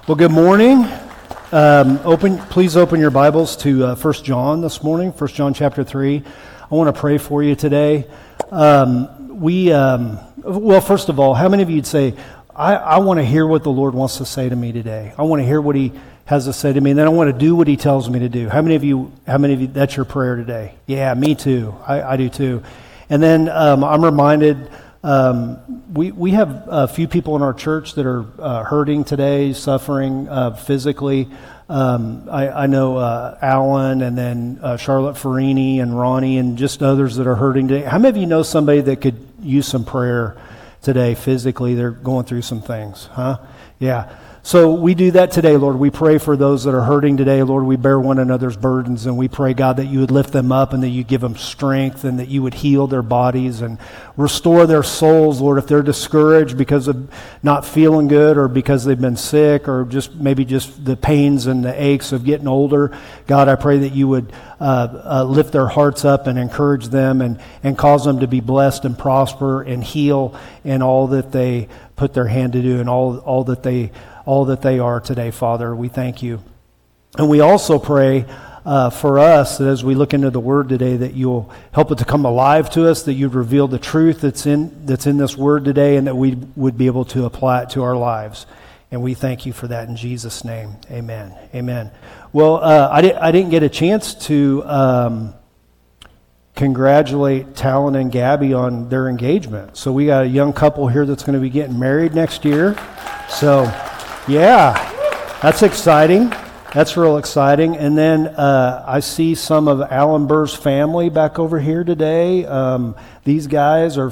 Well, good morning. Please open your Bibles to 1 John this morning, 1 John chapter 3. I want to pray for you today. Well, first of all, how many of you would say, I want to hear what the Lord wants to say to me today. I want to hear what He has to say to me, and then I want to do what He tells me to do. How many of you, that's your prayer today? Yeah, me too. I do too. And then I'm reminded, we have a few people in our church that are hurting today, suffering physically. I know Alan and then Charlotte Farini and Ronnie and just others that are hurting today. How many of you know somebody that could use some prayer today physically? They're going through some things, huh? Yeah. So we do that today, Lord. We pray for those that are hurting today. Lord, we bear one another's burdens, and we pray, God, that you would lift them up and that you give them strength and that you would heal their bodies and restore their souls, Lord. If they're discouraged because of not feeling good or because they've been sick or just maybe just the pains and the aches of getting older, God, I pray that you would lift their hearts up and encourage them and cause them to be blessed and prosper and heal in all that they put their hand to do and all that they are today, Father. We thank you. And we also pray for us that as we look into the Word today, that you'll help it to come alive to us, that you'd reveal the truth that's in this Word today, and that we would be able to apply it to our lives. And we thank you for that in Jesus' name. Amen. Amen. Well, I didn't get a chance to congratulate Talon and Gabby on their engagement. So we got a young couple here that's going to be getting married next year. So, yeah, that's exciting. That's real exciting. And then I see some of Alan Burr's family back over here today. These guys are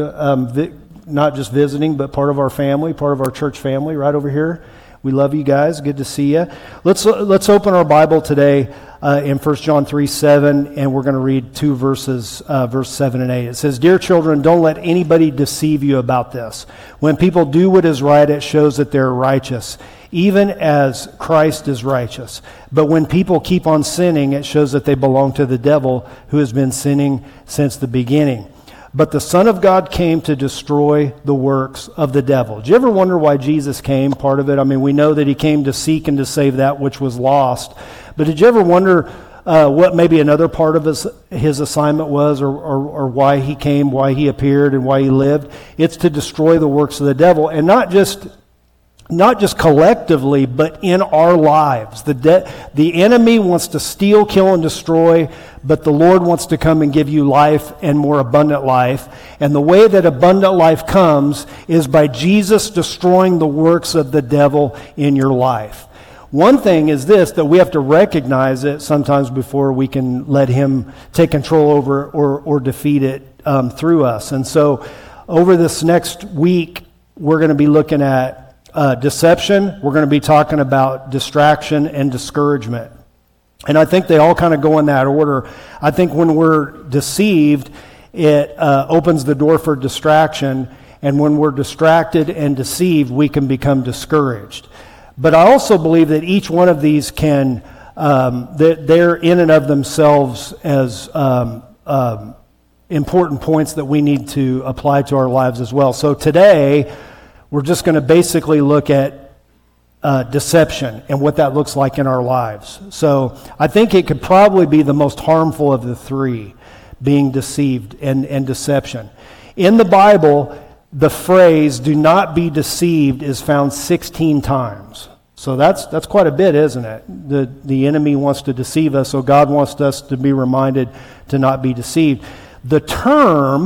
not just visiting, but part of our family, part of our church family right over here. We love you guys. Good to see you. Let's open our Bible today in 1 John 3:7, and we're going to read two verses, verse 7 and 8. It says, "Dear children, don't let anybody deceive you about this. When people do what is right, it shows that they're righteous, even as Christ is righteous. But when people keep on sinning, it shows that they belong to the devil, who has been sinning since the beginning. But the Son of God came to destroy the works of the devil." Did you ever wonder why Jesus came? Part of it, I mean, we know that He came to seek and to save that which was lost. But did you ever wonder what maybe another part of his assignment was, or why He came, why He appeared, and why He lived? It's to destroy the works of the devil, and not just collectively, but in our lives. The enemy wants to steal, kill, and destroy, but the Lord wants to come and give you life and more abundant life. And the way that abundant life comes is by Jesus destroying the works of the devil in your life. One thing is this, that we have to recognize it sometimes before we can let Him take control over or defeat it through us. And so over this next week, we're going to be looking at deception. We're going to be talking about distraction and discouragement. And I think they all kind of go in that order. I think when we're deceived, it opens the door for distraction. And when we're distracted and deceived, we can become discouraged. But I also believe that each one of these can, they're in and of themselves as important points that we need to apply to our lives as well. So today, we're just going to basically look at deception and what that looks like in our lives. So I think it could probably be the most harmful of the three, being deceived and deception. In the Bible, the phrase "do not be deceived" is found 16 times. So that's quite a bit, isn't it? The enemy wants to deceive us, so God wants us to be reminded to not be deceived. The term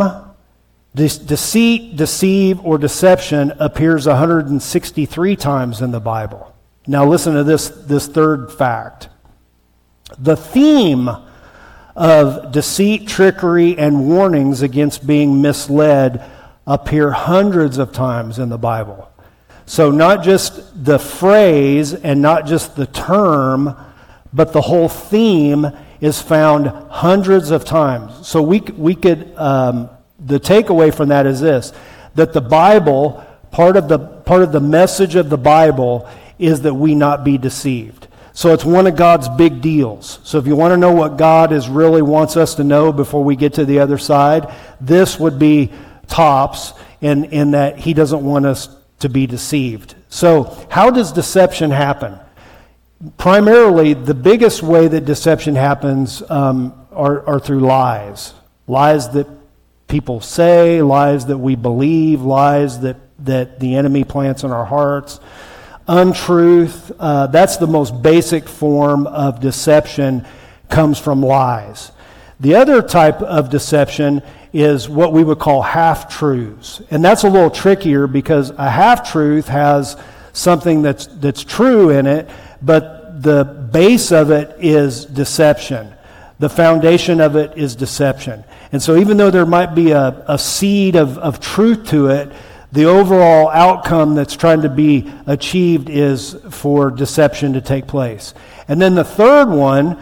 deceit, deceive, or deception appears 163 times in the Bible. Now listen to this third fact. The theme of deceit, trickery, and warnings against being misled appear hundreds of times in the Bible. So not just the phrase and not just the term, but the whole theme is found hundreds of times. So we could... the takeaway from that is this, that the Bible, part of the message of the Bible is that we not be deceived. So it's one of God's big deals. So if you want to know what God really wants us to know before we get to the other side, this would be tops in that He doesn't want us to be deceived. So how does deception happen? Primarily, the biggest way that deception happens are through lies. Lies that people say, lies that we believe, lies that the enemy plants in our hearts. Untruth, that's the most basic form of deception, comes from lies. The other type of deception is what we would call half-truths. And that's a little trickier because a half-truth has something that's true in it, but the base of it is deception. The foundation of it is deception. And so even though there might be a seed of truth to it, the overall outcome that's trying to be achieved is for deception to take place. And then the third one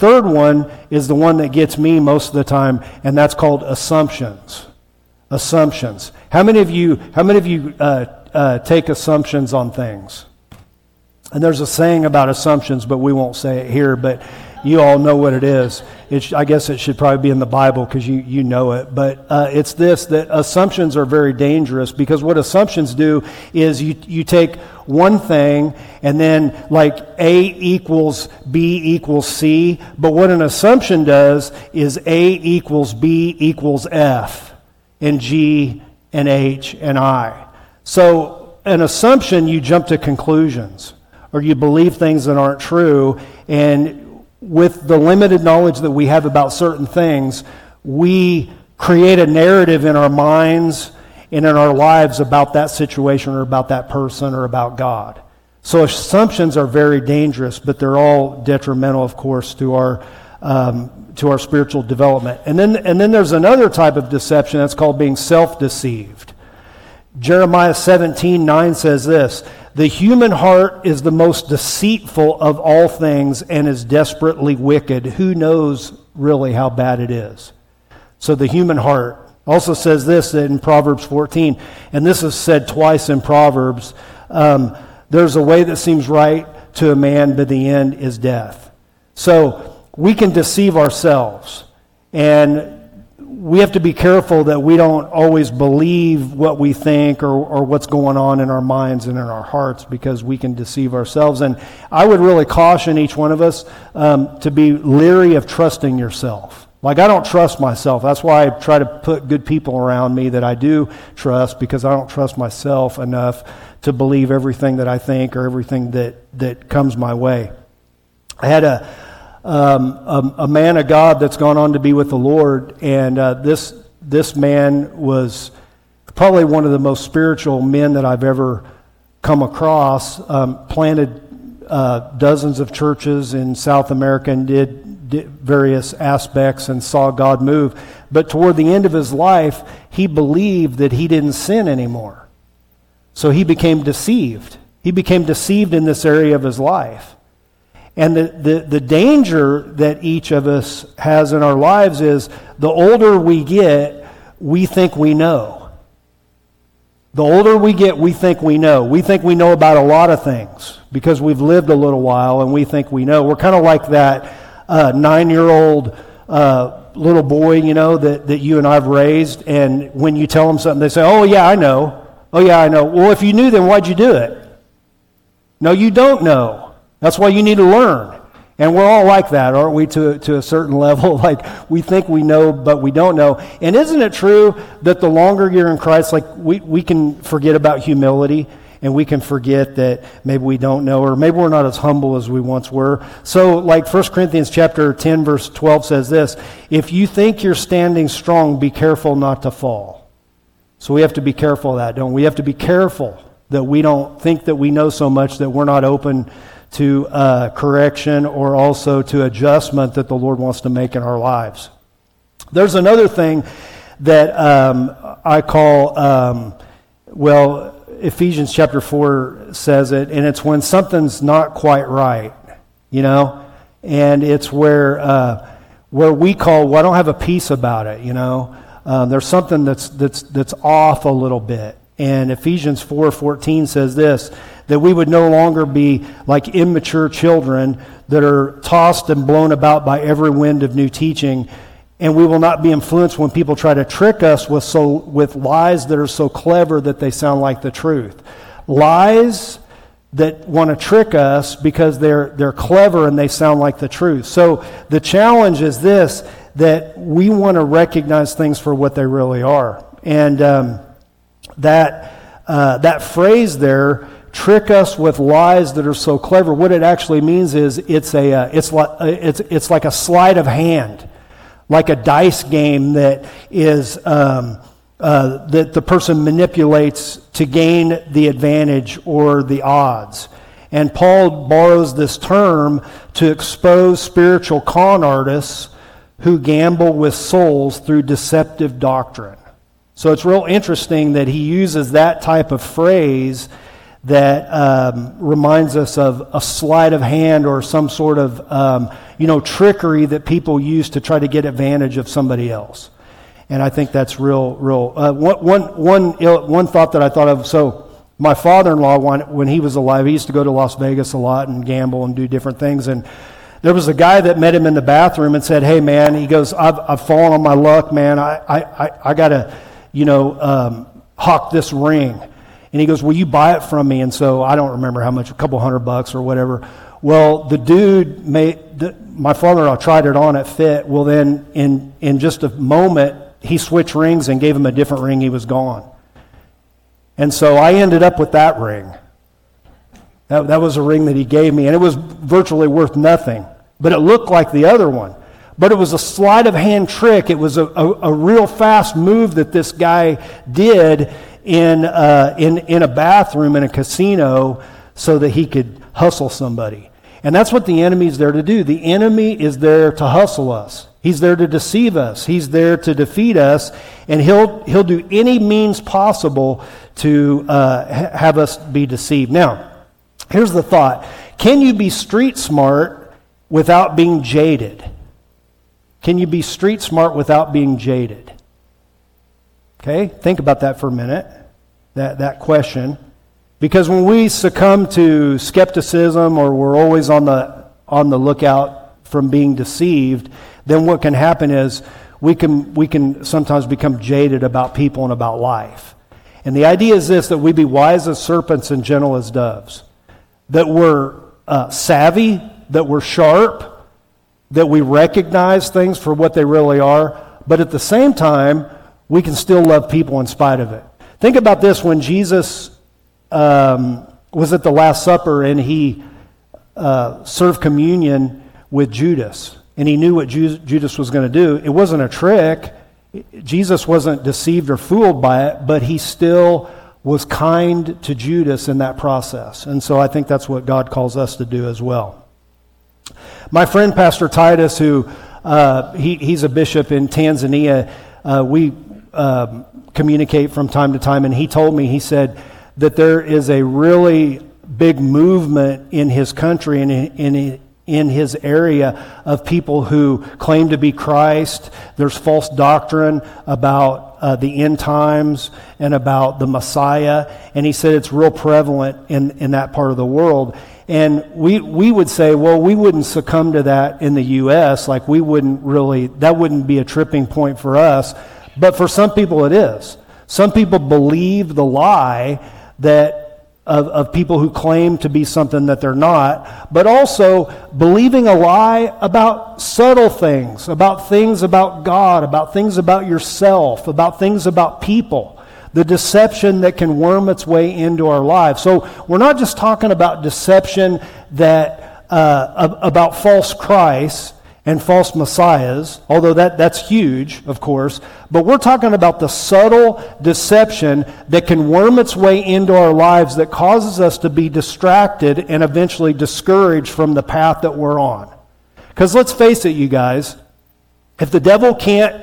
is the one that gets me most of the time, and that's called assumptions. Assumptions. How many of you take assumptions on things? And there's a saying about assumptions, but we won't say it here, but you all know what it is. I guess it should probably be in the Bible because you know it. But it's this, that assumptions are very dangerous, because what assumptions do is you take one thing and then like A equals B equals C. But what an assumption does is A equals B equals F and G and H and I. So an assumption, you jump to conclusions or you believe things that aren't true, and with the limited knowledge that we have about certain things, we create a narrative in our minds and in our lives about that situation or about that person or about God. So assumptions are very dangerous, but they're all detrimental, of course, to our spiritual development. And then there's another type of deception that's called being self-deceived. Jeremiah 17:9 says this: "The human heart is the most deceitful of all things and is desperately wicked. Who knows really how bad it is?" So the human heart. Also says this in Proverbs 14, and this is said twice in Proverbs, there's a way that seems right to a man, but the end is death. So we can deceive ourselves, and we have to be careful that we don't always believe what we think or what's going on in our minds and in our hearts, because we can deceive ourselves. And I would really caution each one of us to be leery of trusting yourself. Like, I don't trust myself. That's why I try to put good people around me that I do trust, because I don't trust myself enough to believe everything that I think or everything that comes my way. I had a man of God that's gone on to be with the Lord, and this man was probably one of the most spiritual men that I've ever come across. Planted dozens of churches in South America and did various aspects and saw God move. But toward the end of his life, he believed that he didn't sin anymore. So he became deceived. He became deceived in this area of his life. And the danger that each of us has in our lives is the older we get, we think we know. The older we get, we think we know. We think we know about a lot of things because we've lived a little while and we think we know. We're kind of like that 9-year-old little boy, that you and I've raised. And when you tell them something, they say, "Oh, yeah, I know. Oh, yeah, I know." Well, if you knew, then why'd you do it? No, you don't know. That's why you need to learn. And we're all like that, aren't we, to a certain level? Like, we think we know, but we don't know. And isn't it true that the longer you're in Christ, like, we can forget about humility, and we can forget that maybe we don't know, or maybe we're not as humble as we once were. So, like 1 Corinthians chapter 10, verse 12 says this: "If you think you're standing strong, be careful not to fall." So we have to be careful of that, don't we? We have to be careful that we don't think that we know so much that we're not open to correction or also to adjustment that the Lord wants to make in our lives. There's another thing that I call, Ephesians chapter 4 says it, and it's when something's not quite right, and it's where we call, well, I don't have a peace about it, there's something that's off a little bit. And Ephesians 4:14 says this, that we would no longer be like immature children that are tossed and blown about by every wind of new teaching, and we will not be influenced when people try to trick us with lies that are so clever that they sound like the truth. lies that want to trick us because they're clever and they sound like the truth. So the challenge is this, that we want to recognize things for what they really are. And that phrase there, trick us with lies that are so clever, what it actually means is it's like a sleight of hand, like a dice game that is that the person manipulates to gain the advantage or the odds. And Paul borrows this term to expose spiritual con artists who gamble with souls through deceptive doctrine. So it's real interesting that he uses that type of phrase that reminds us of a sleight of hand or some sort of trickery that people use to try to get advantage of somebody else. And I think that's real. One thought that I thought of. So my father-in-law, when he was alive, he used to go to Las Vegas a lot and gamble and do different things. And there was a guy that met him in the bathroom and said, "Hey, man," he goes, "I've fallen on my luck, man. I gotta, hawk this ring." And he goes, "Will you buy it from me?" And so I don't remember how much, a couple $100 or whatever. Well, the dude my father-in-law tried it on, it fit. Well, then in just a moment, he switched rings and gave him a different ring. He was gone. And so I ended up with that ring. That was a ring that he gave me, and it was virtually worth nothing. But it looked like the other one. But it was a sleight of hand trick. It was a real fast move that this guy did in a bathroom in a casino so that he could hustle somebody. And that's what the enemy's there to do. The enemy is there to hustle us. He's there to deceive us. He's there to defeat us, and he'll do any means possible to have us be deceived. Now, here's the thought. Can you be street smart without being jaded? Can you be street smart without being jaded? Okay, think about that for a minute, that question. Because when we succumb to skepticism, or we're always on the lookout from being deceived, then what can happen is we can sometimes become jaded about people and about life. And the idea is this, that we be wise as serpents and gentle as doves. That we're savvy, that we're sharp, that we recognize things for what they really are, but at the same time, we can still love people in spite of it. Think about this, when Jesus was at the Last Supper and he served communion with Judas, and he knew what Judas was going to do. It wasn't a trick. Jesus wasn't deceived or fooled by it, but he still was kind to Judas in that process. And so I think that's what God calls us to do as well. My friend Pastor Titus, who he's a bishop in Tanzania, we communicate from time to time, and he told me, he said that there is a really big movement in his country and in his area of people who claim to be Christ. There's false doctrine about the end times and about the Messiah, and he said it's real prevalent in that part of the world. And we would say, well, we wouldn't succumb to that in the U.S. Like, we wouldn't really, that wouldn't be a tripping point for us. But for some people it is. Some people believe the lie that of people who claim to be something that they're not, but also believing a lie about subtle things about God, about things about yourself, about things about people. The deception that can worm its way into our lives. So we're not just talking about deception that about false Christs and false messiahs, although that's huge, of course, but we're talking about the subtle deception that can worm its way into our lives that causes us to be distracted and eventually discouraged from the path that we're on. Because let's face it, you guys, if the devil can't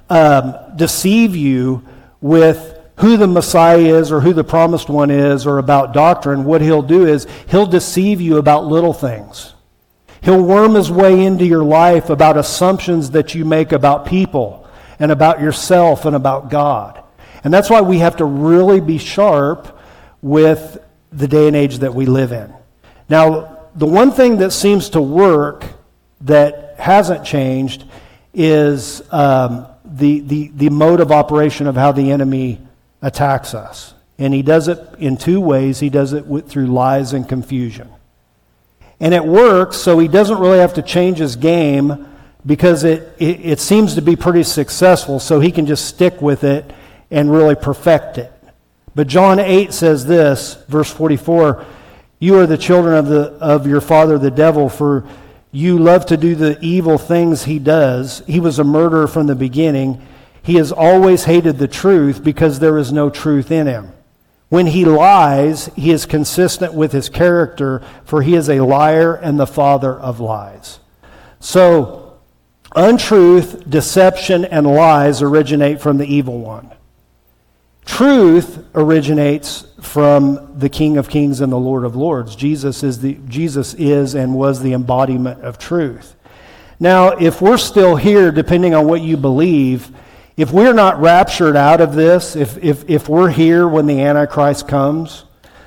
deceive you with who the Messiah is or who the promised one is or about doctrine, what he'll do is he'll deceive you about little things. He'll worm his way into your life about assumptions that you make about people and about yourself and about God. And that's why we have to really be sharp with the day and age that we live in. Now, the one thing that seems to work that hasn't changed is the mode of operation of how the enemy attacks us. And he does it in two ways. He does it through lies and confusion. And it works, so he doesn't really have to change his game because it seems to be pretty successful, so he can just stick with it and really perfect it. But John 8 says this, verse 44, "You are the children of your father the devil, for you love to do the evil things he does. He was a murderer from the beginning. He has always hated the truth because there is no truth in him. When he lies, he is consistent with his character, for he is a liar and the father of lies." So, untruth, deception, and lies originate from the evil one. Truth originates from the King of Kings and the Lord of Lords. Jesus is and was the embodiment of truth. Now, if we're still here, depending on what you believe, if we're not raptured out of this, if we're here when the Antichrist comes,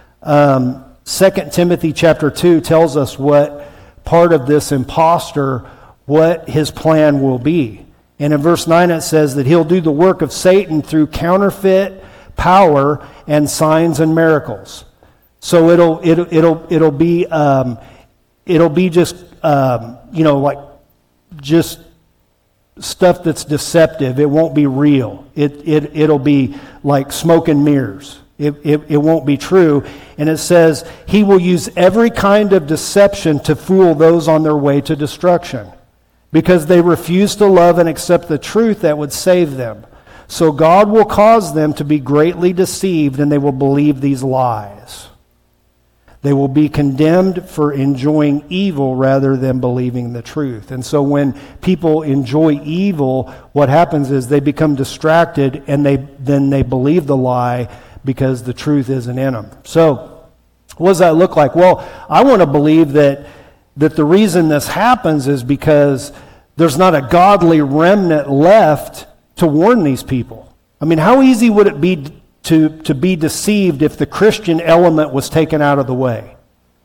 2 Timothy chapter 2 tells us what part of this impostor, what his plan will be. And in verse 9 it says that he'll do the work of Satan through counterfeit power and signs and miracles. So it'll be just like just stuff that's deceptive. It won't be real. It'll be like smoke and mirrors. It won't be true. And it says he will use every kind of deception to fool those on their way to destruction, because they refuse to love and accept the truth that would save them. So God will cause them to be greatly deceived, and they will believe these lies. They will be condemned for enjoying evil rather than believing the truth. And so when people enjoy evil, what happens is they become distracted, and then they believe the lie because the truth isn't in them. So what does that look like? Well, I want to believe that the reason this happens is because there's not a godly remnant left to warn these people. I mean, how easy would it be to be deceived if the Christian element was taken out of the way?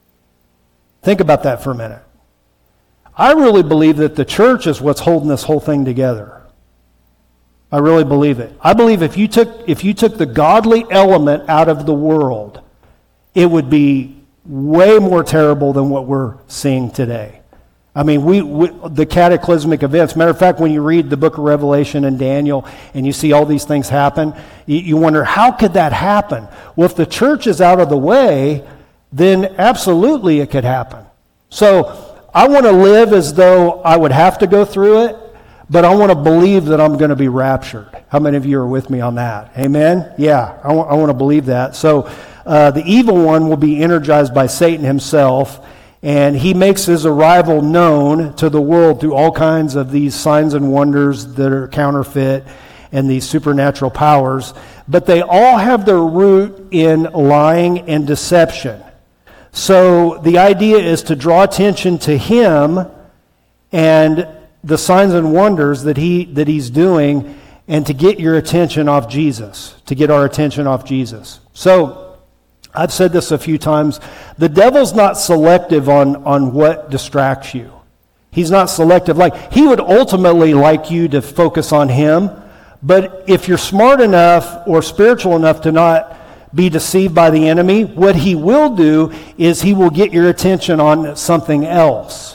Think about that for a minute. I really believe that the church is what's holding this whole thing together. I really believe it. I believe if you took the godly element out of the world, it would be way more terrible than what we're seeing today. I mean, the cataclysmic events. Matter of fact, when you read the book of Revelation and Daniel and you see all these things happen, you wonder, how could that happen? Well, if the church is out of the way, then absolutely it could happen. So I want to live as though I would have to go through it, but I want to believe that I'm going to be raptured. How many of you are with me on that? Amen? Yeah, I want to believe that. So the evil one will be energized by Satan himself, and he makes his arrival known to the world through all kinds of these signs and wonders that are counterfeit and these supernatural powers. But they all have their root in lying and deception. So the idea is to draw attention to him and the signs and wonders that he's doing, and to get your attention off Jesus, to get our attention off Jesus. So I've said this a few times. The devil's not selective on what distracts you. He's not selective. Like, he would ultimately like you to focus on him, but if you're smart enough or spiritual enough to not be deceived by the enemy, what he will do is he will get your attention on something else.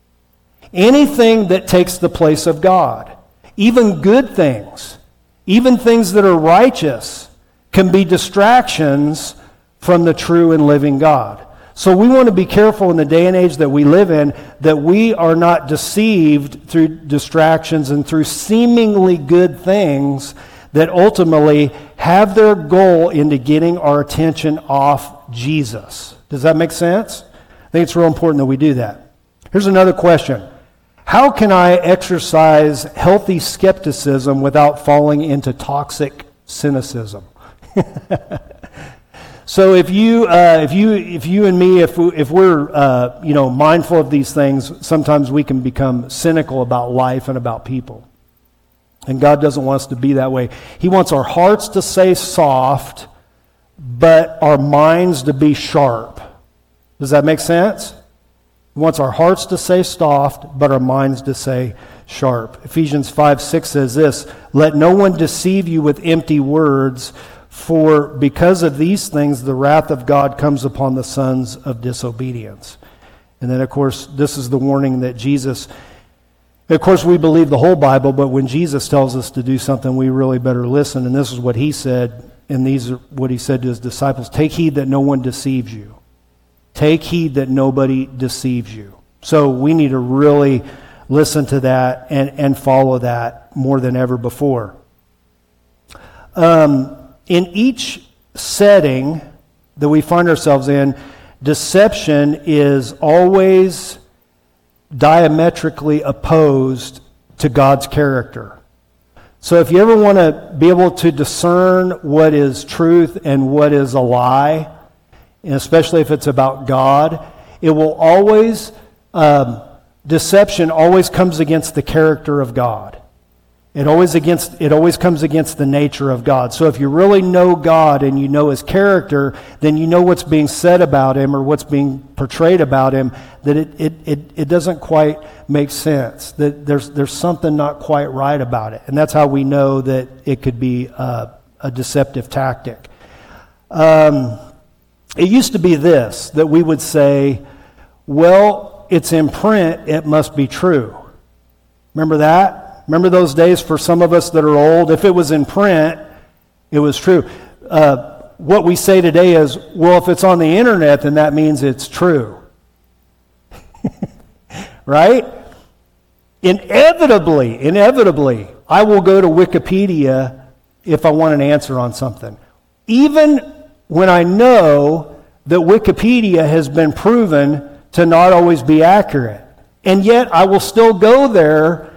Anything that takes the place of God, even good things, even things that are righteous, can be distractions from the true and living God. So we want to be careful in the day and age that we live in, that we are not deceived through distractions and through seemingly good things that ultimately have their goal into getting our attention off Jesus. Does that make sense? I think it's real important that we do that. Here's another question. How can I exercise healthy skepticism without falling into toxic cynicism? So if you and me, if we're mindful of these things, sometimes we can become cynical about life and about people. And God doesn't want us to be that way. He wants our hearts to stay soft, but our minds to be sharp. Does that make sense? He wants our hearts to stay soft, but our minds to stay sharp. Ephesians 5:6 says this, "Let no one deceive you with empty words, For because of these things, the wrath of God comes upon the sons of disobedience. And then, of course, this is the warning that Jesus, of course, we believe the whole Bible, but when Jesus tells us to do something, we really better listen. And this is what he said, and these are what he said to his disciples. Take heed that no one deceives you. Take heed that nobody deceives you. So we need to really listen to that and follow that more than ever before. In each setting that we find ourselves in, deception is always diametrically opposed to God's character. So if you ever want to be able to discern what is truth and what is a lie, and especially if it's about God, it will always, deception always comes against the character of God. It always comes against the nature of God. So if you really know God and you know his character, then you know what's being said about him or what's being portrayed about him, that it doesn't quite make sense. That there's something not quite right about it. And that's how we know that it could be a deceptive tactic. It used to be this, that we would say, well, it's in print, it must be true. Remember that? Remember those days for some of us that are old? If it was in print, it was true. What we say today is, well, if it's on the internet, then that means it's true. Right? Inevitably, I will go to Wikipedia if I want an answer on something. Even when I know that Wikipedia has been proven to not always be accurate. And yet I will still go there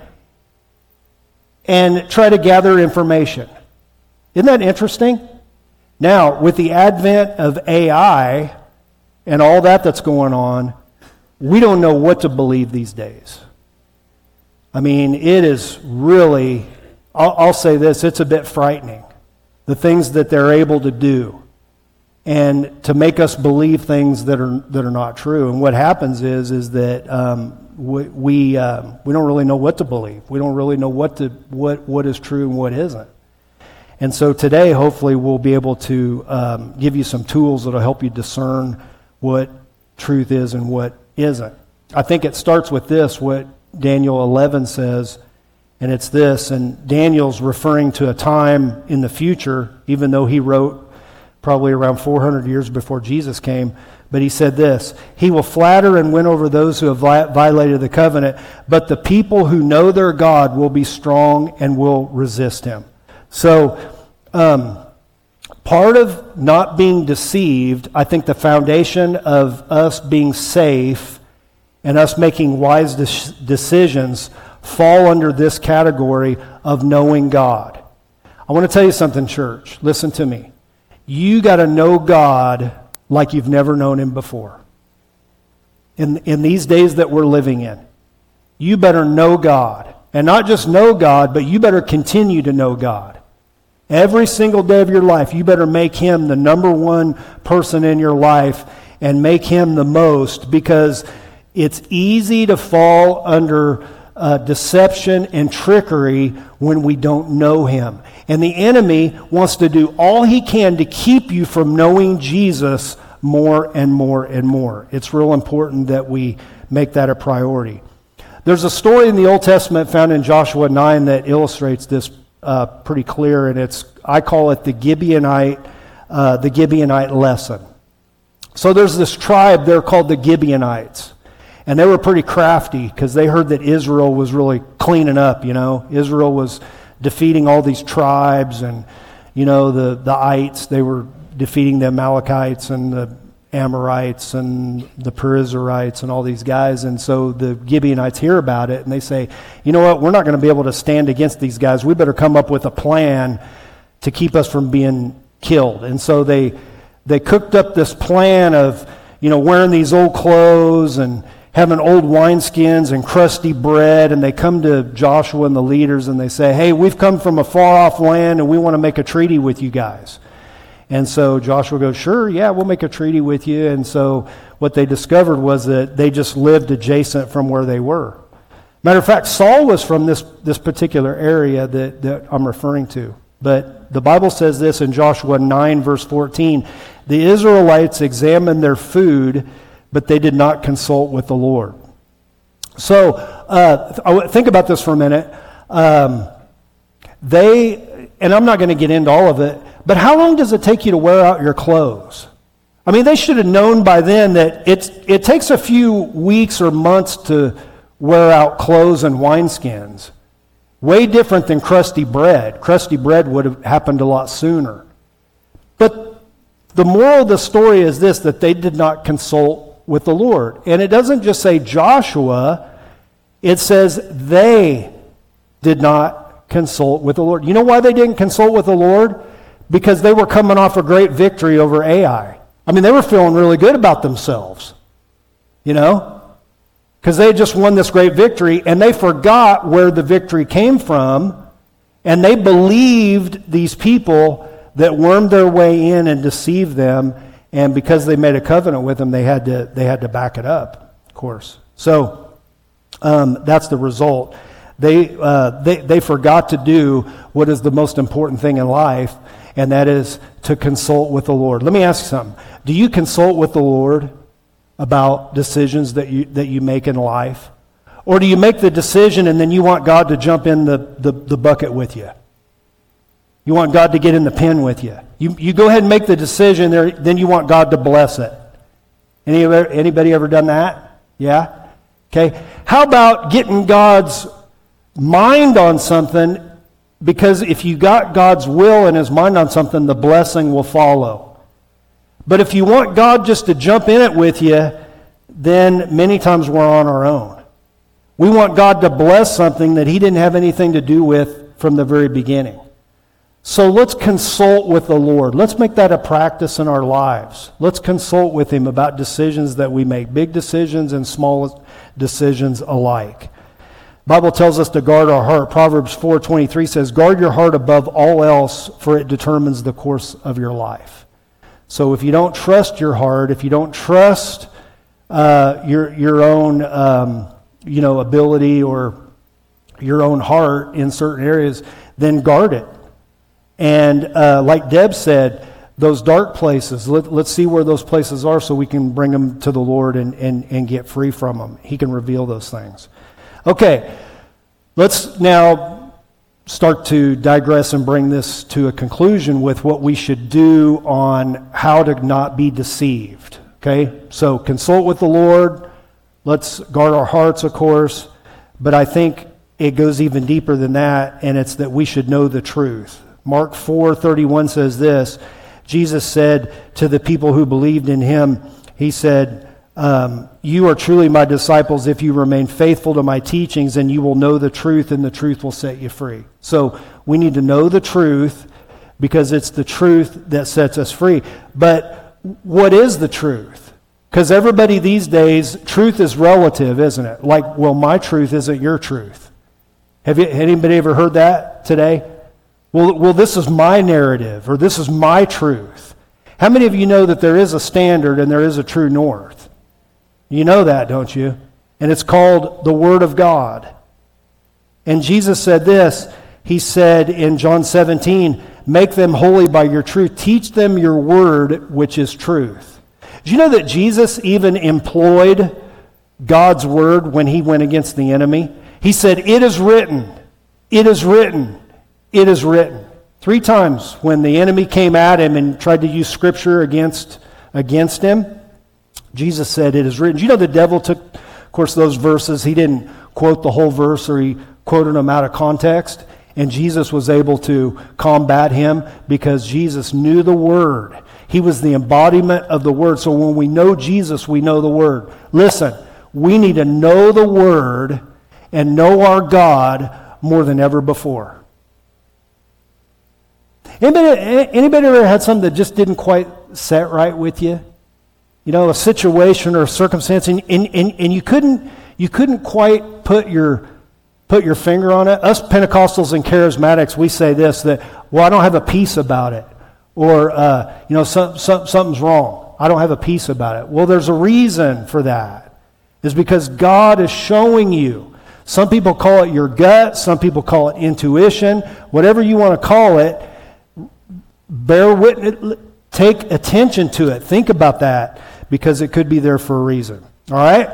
and try to gather information. Isn't that interesting? Now, with the advent of AI and all that's going on, we don't know what to believe these days. I mean, it is really, I'll say this, it's a bit frightening. The things that they're able to do and to make us believe things that are not true. And what happens is that we don't really know what to believe. We don't really know what is true and what isn't. And so today, hopefully, we'll be able to give you some tools that will help you discern what truth is and what isn't. I think it starts with this, what Daniel 11 says, and it's this. And Daniel's referring to a time in the future, even though he wrote probably around 400 years before Jesus came. But he said this, he will flatter and win over those who have violated the covenant, but the people who know their God will be strong and will resist him. So, part of not being deceived, I think the foundation of us being safe and us making wise decisions fall under this category of knowing God. I want to tell you something, church. Listen to me. You got to know God like you've never known him before. In these days that we're living in, you better know God. And not just know God, but you better continue to know God. Every single day of your life, you better make him the number one person in your life and make him the most, because it's easy to fall under deception and trickery when we don't know him. And the enemy wants to do all he can to keep you from knowing Jesus more and more and more. It's real important that we make that a priority. There's a story in the Old Testament found in Joshua 9 that illustrates this pretty clear, and I call it the Gibeonite lesson. So there's this tribe there called the Gibeonites. And they were pretty crafty because they heard that Israel was really cleaning up, Israel was defeating all these tribes, and, the ites, they were defeating the Amalekites and the Amorites and the Perizzites and all these guys. And so the Gibeonites hear about it and they say, you know what, we're not going to be able to stand against these guys. We better come up with a plan to keep us from being killed. And so they cooked up this plan of, wearing these old clothes and having old wineskins and crusty bread, and they come to Joshua and the leaders and they say, hey, we've come from a far-off land and we want to make a treaty with you guys. And so Joshua goes, sure, yeah, we'll make a treaty with you. And so what they discovered was that they just lived adjacent from where they were. Matter of fact, Saul was from this particular area that I'm referring to. But the Bible says this in Joshua 9, verse 14. The Israelites examined their food, but they did not consult with the Lord. So, think about this for a minute. And I'm not going to get into all of it, but how long does it take you to wear out your clothes? I mean, they should have known by then that it takes a few weeks or months to wear out clothes and wineskins. Way different than crusty bread. Crusty bread would have happened a lot sooner. But the moral of the story is this, that they did not consult with the Lord. And it doesn't just say Joshua, it says they did not consult with the Lord. You know why they didn't consult with the Lord? Because they were coming off a great victory over Ai. I mean, they were feeling really good about themselves, you know, because they had just won this great victory, and they forgot where the victory came from, and they believed these people that wormed their way in and deceived them, and because they made a covenant with them, they had to back it up, of course. So that's the result. They forgot to do what is the most important thing in life, and that is to consult with the Lord. Let me ask you something. Do you consult with the Lord about decisions that you make in life? Or do you make the decision and then you want God to jump in the bucket with you? You want God to get in the pen with you. You go ahead and make the decision, then you want God to bless it. Anybody ever done that? Yeah? Okay. How about getting God's mind on something? Because if you got God's will and His mind on something, the blessing will follow. But if you want God just to jump in it with you, then many times we're on our own. We want God to bless something that He didn't have anything to do with from the very beginning. So let's consult with the Lord. Let's make that a practice in our lives. Let's consult with Him about decisions that we make, big decisions and small decisions alike. The Bible tells us to guard our heart. Proverbs 4:23 says, guard your heart above all else, for it determines the course of your life. So if you don't trust your heart, if you don't trust your own ability or your own heart in certain areas, then guard it. And like Deb said, those dark places, let's see where those places are so we can bring them to the Lord and get free from them. He can reveal those things. Okay, let's now start to digress and bring this to a conclusion with what we should do on how to not be deceived. Okay, so consult with the Lord. Let's guard our hearts, of course, but I think it goes even deeper than that, and it's that we should know the truth. Mark 4:31 says this, Jesus said to the people who believed in Him, He said, you are truly my disciples if you remain faithful to my teachings, and you will know the truth, and the truth will set you free. So we need to know the truth because it's the truth that sets us free. But what is the truth? Because everybody these days, truth is relative, isn't it? Like, well, my truth isn't your truth. Anybody ever heard that today? Well, this is my narrative, or this is my truth. How many of you know that there is a standard and there is a true north? You know that, don't you? And it's called the Word of God. And Jesus said this. He said in John 17, make them holy by your truth. Teach them your word, which is truth. Did you know that Jesus even employed God's word when He went against the enemy? He said, it is written, it is written, it is written. 3 times when the enemy came at Him and tried to use Scripture against Him, Jesus said, it is written. Do you know the devil took, of course, those verses. He didn't quote the whole verse, or he quoted them out of context. And Jesus was able to combat him because Jesus knew the Word. He was the embodiment of the Word. So when we know Jesus, we know the Word. Listen, we need to know the Word and know our God more than ever before. Anybody ever had something that just didn't quite set right with you? You know, a situation or a circumstance, and you couldn't quite put your finger on it. Us Pentecostals and charismatics, we say this, that, well, I don't have a peace about it. Or, something's wrong. I don't have a peace about it. Well, there's a reason for that. It's because God is showing you. Some people call it your gut. Some people call it intuition. Whatever you want to call it, bear witness, take attention to it. Think about that, because it could be there for a reason. All right?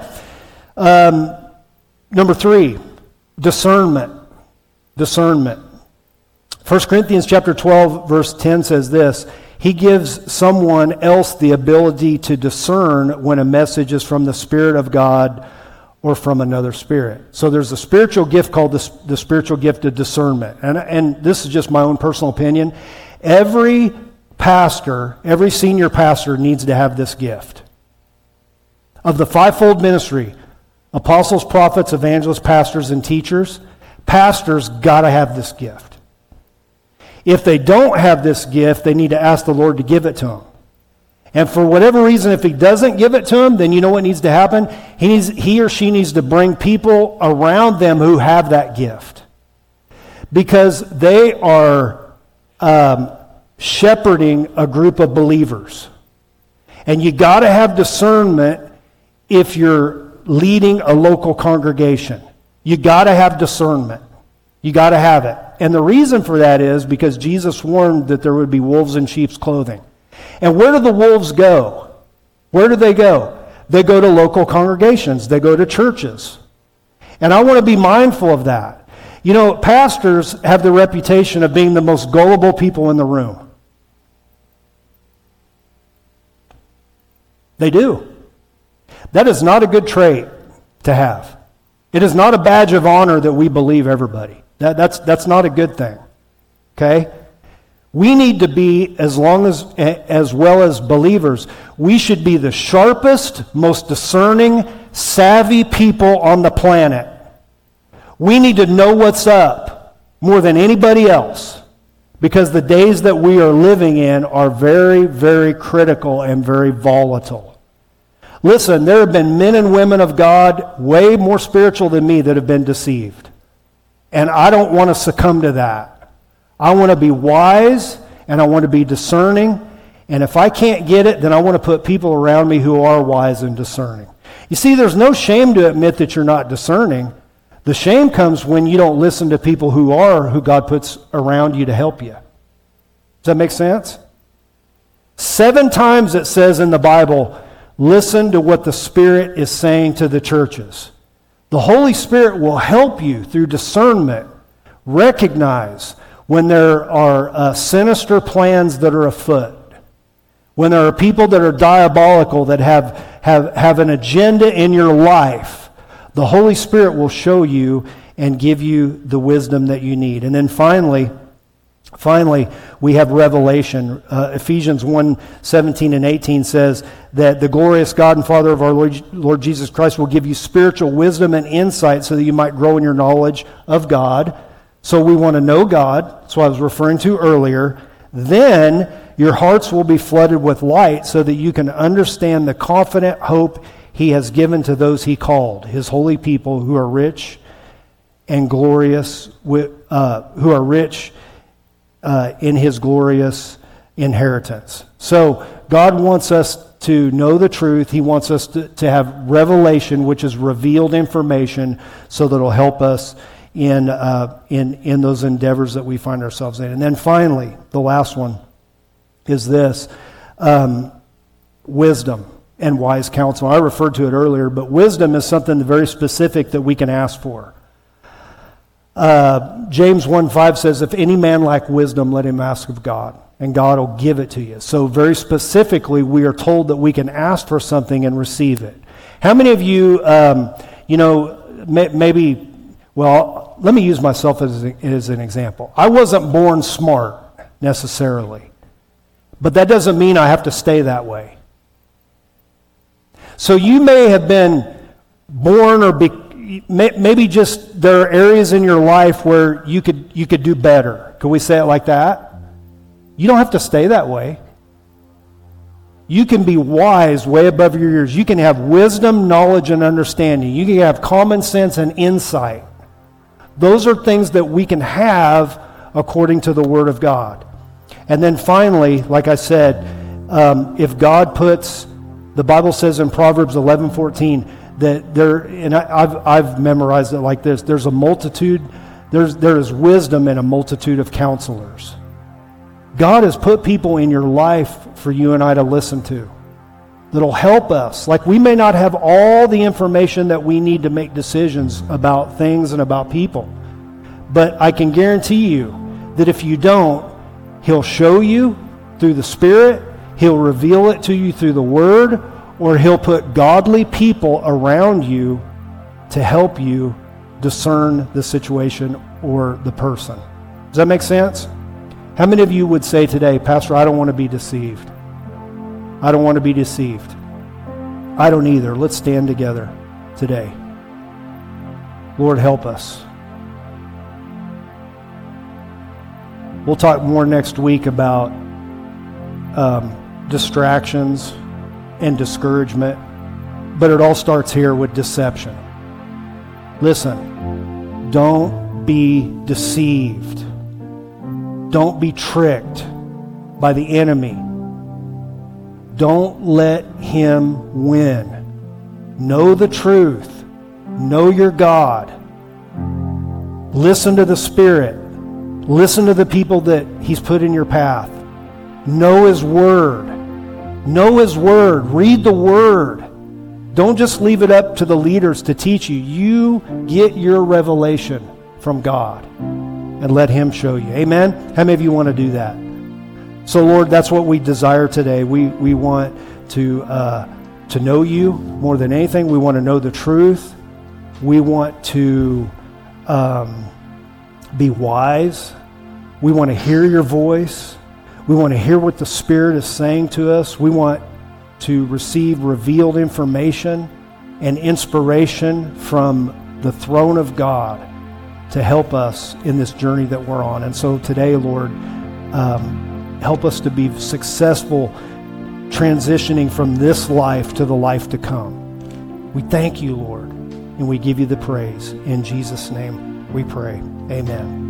Number 3, discernment. Discernment. 1 Corinthians chapter 12, verse 10 says this: He gives someone else the ability to discern when a message is from the Spirit of God or from another spirit. So there's a spiritual gift called the spiritual gift of discernment. And this is just my own personal opinion. Every pastor, every senior pastor needs to have this gift. Of the fivefold ministry, apostles, prophets, evangelists, pastors, and teachers, pastors got to have this gift. If they don't have this gift, they need to ask the Lord to give it to them. And for whatever reason, if He doesn't give it to them, then you know what needs to happen? He or she needs to bring people around them who have that gift. Because they are shepherding a group of believers. And you got to have discernment if you're leading a local congregation. You got to have discernment. You got to have it. And the reason for that is because Jesus warned that there would be wolves in sheep's clothing. And where do the wolves go? Where do they go? They go to local congregations. They go to churches. And I want to be mindful of that. You know, pastors have the reputation of being the most gullible people in the room. They do. That is not a good trait to have. It is not a badge of honor that we believe everybody. That's not a good thing. Okay? We need to be, as well as believers, we should be the sharpest, most discerning, savvy people on the planet. We need to know what's up more than anybody else, because the days that we are living in are very, very critical and very volatile. Listen, there have been men and women of God way more spiritual than me that have been deceived. And I don't want to succumb to that. I want to be wise, and I want to be discerning. And if I can't get it, then I want to put people around me who are wise and discerning. You see, there's no shame to admit that you're not discerning. The shame comes when you don't listen to people who God puts around you to help you. Does that make sense? 7 times it says in the Bible, listen to what the Spirit is saying to the churches. The Holy Spirit will help you through discernment recognize when there are sinister plans that are afoot, when there are people that are diabolical that have an agenda in your life. The Holy Spirit will show you and give you the wisdom that you need. And then finally, we have revelation. Ephesians 1:17 and 18 says that the glorious God and Father of our Lord Jesus Christ will give you spiritual wisdom and insight so that you might grow in your knowledge of God. So we want to know God. That's what I was referring to earlier. Then your hearts will be flooded with light so that you can understand the confident hope He has given to those He called, His holy people who are rich and glorious, who are rich in His glorious inheritance. So God wants us to know the truth. He wants us to have revelation, which is revealed information, so that it'll help us in those endeavors that we find ourselves in. And then finally, the last one is this: wisdom and wise counsel. I referred to it earlier, but wisdom is something very specific that we can ask for. James 1:5 says, if any man lack wisdom, let him ask of God, and God will give it to you. So very specifically, we are told that we can ask for something and receive it. How many of you, maybe, well, let me use myself as an example. I wasn't born smart, necessarily. But that doesn't mean I have to stay that way. So you may have been born or maybe just there are areas in your life where you could do better. Could we say it like that? You don't have to stay that way. You can be wise way above your years. You can have wisdom, knowledge, and understanding. You can have common sense and insight. Those are things that we can have according to the Word of God. And then finally, like I said, if God puts, the Bible says in Proverbs 11:14 that there, and I've memorized it like this: there is wisdom in a multitude of counselors. God has put people in your life for you and I to listen to that'll help us. Like, we may not have all the information that we need to make decisions about things and about people, but I can guarantee you that if you don't, He'll show you through the Spirit, He'll reveal it to you through the Word, or He'll put godly people around you to help you discern the situation or the person. Does that make sense? How many of you would say today, Pastor, I don't want to be deceived? I don't want to be deceived. I don't either. Let's stand together today. Lord, help us. We'll talk more next week about distractions and discouragement, but it all starts here with deception. Listen, don't be deceived. Don't be tricked by the enemy. Don't let him win. Know the truth. Know your God. Listen to the Spirit. Listen to the people that He's put in your path. Know His Word. Know His Word. Read the Word. Don't just leave it up to the leaders to teach you. You get your revelation from God and let Him show you. Amen? How many of you want to do that? So, Lord, that's what we desire today. We want to know You more than anything. We want to know the truth. We want to be wise. We want to hear Your voice. We want to hear what the Spirit is saying to us. We want to receive revealed information and inspiration from the throne of God to help us in this journey that we're on. And so today, Lord, help us to be successful transitioning from this life to the life to come. We thank You, Lord, and we give You the praise. In Jesus' name we pray. Amen.